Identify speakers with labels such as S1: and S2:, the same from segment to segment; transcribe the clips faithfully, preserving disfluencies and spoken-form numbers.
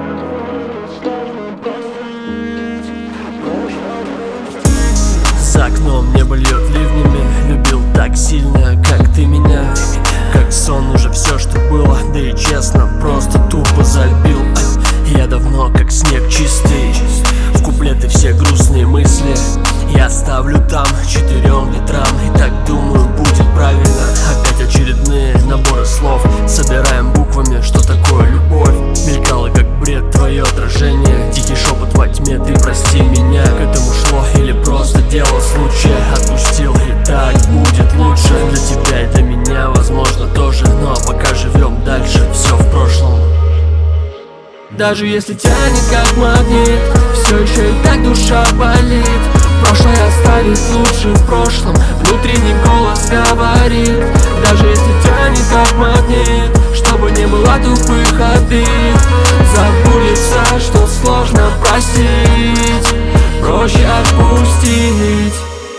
S1: За окном небо льет ливнями. Любил так сильно, как ты меня. Как сон уже все, что было. Да и честно, просто тупо забил. Я давно как снег чистый. В куплеты все грустные мысли я оставлю там четырем литрам. И так думаю, будет правильно. Опять очередные наборы слов собираем буквами, что такое любовь. Мелькало как бред твое отражение. Тихий шепот во тьме, ты прости меня. К этому шло или просто дело случая. Отпустил, и так будет лучше. Для тебя и для меня, возможно, тоже. Ну а пока живем дальше, все в прошлом. Даже если тянет как магнит, все еще и так душа болит. Прошлое оставить лучше в прошлом. Внутренний голос говорит. Даже если тянет как магнит, чтобы не было тупых обид. Забудется, что сложно простить, проще отпустить.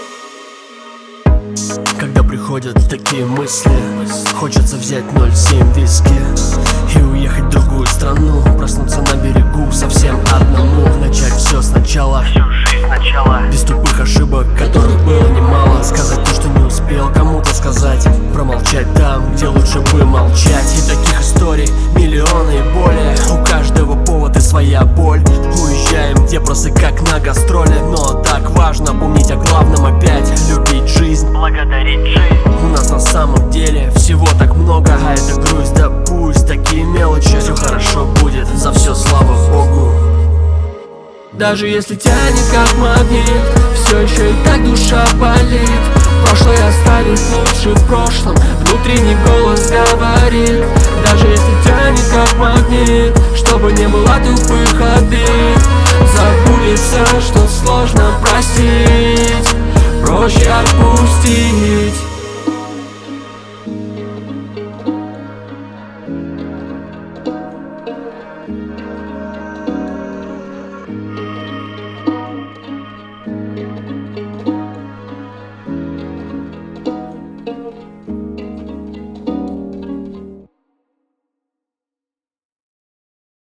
S1: Когда приходят такие мысли, хочется взять ноль семь виски и уехать в другую страну. Проснуться на берегу совсем одному. Начать все сначала, всю жизнь сначала. Без тупых ошибок, которых было немало. Сказать то, что не успел кому-то сказать. Промолчать там, где лучше бы молчать. И таких историй миллионы и более. У каждого повод и своя боль. Уезжаем, где просто как на гастроли. Но так важно помнить о главном опять. Любить жизнь, благодарить жизнь. У нас на самом деле всего так много. А это грусть, да пусть такие мелочи. Все хорошо будет, за все слава Богу. Даже если тянет как магнит, все еще и так душа болит. Прошлое оставить лучше в прошлом. Внутренний голос говорит. Даже если тянет как магнит, чтобы не было тупых обид. Забудется, что сложно простить, проще отпустить.